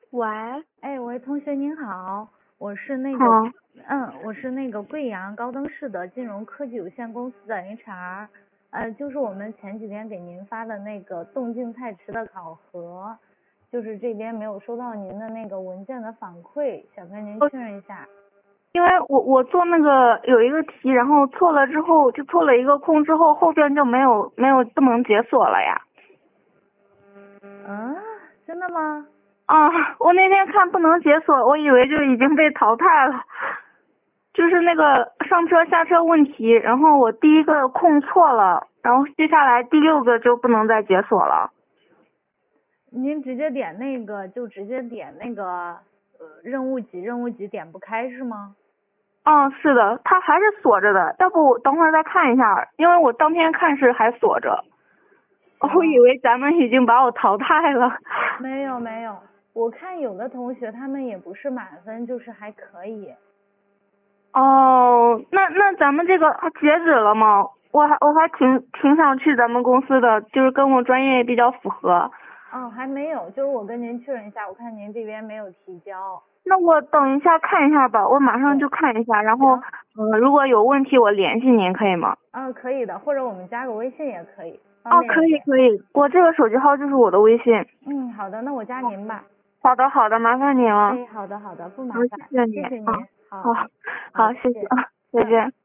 喂， 哎，喂，同学您好，我是那个， 好， 我是那个贵阳高登市的金融科技有限公司的 HR，就是我们前几天给您发的那个动静态池的考核，就是这边没有收到您的那个文件的反馈，想跟您确认一下。 因为我做那个有一个题，然后错了之后就错了一个空之后，后边就没有不能解锁了呀。 嗯，真的吗？ 啊，我那天看不能解锁，我以为就已经被淘汰了。就是那个上车下车问题，然后我第一个空错了，然后接下来第6个就不能再解锁了。 您直接点那个，就直接点那个，任务几点不开是吗？ 是的，它还是锁着的，要不我等会儿再看一下，因为我当天看是还锁着。我以为咱们已经把我淘汰了。 没有没有，我看有的同学他们也不是满分，就是还可以。 哦，那咱们这个截止了吗？我还挺想去咱们公司的，就是跟我专业比较符合。 哦，还没有，就是我跟您确认一下，我看您这边没有提交。 那我等一下看一下吧，我马上就看一下，然后如果有问题我联系您可以吗？ 可以的，或者我们加个微信也可以，方哦，可便一点。 以可以，我这个手机号就是我的微信。 好的，那我加您吧。 好的好的，麻烦您了。 哎，好的好的，不麻好， 烦， 谢谢你啊。 谢谢您。好， 好， 好， 好，谢谢谢谢。 啊，再见。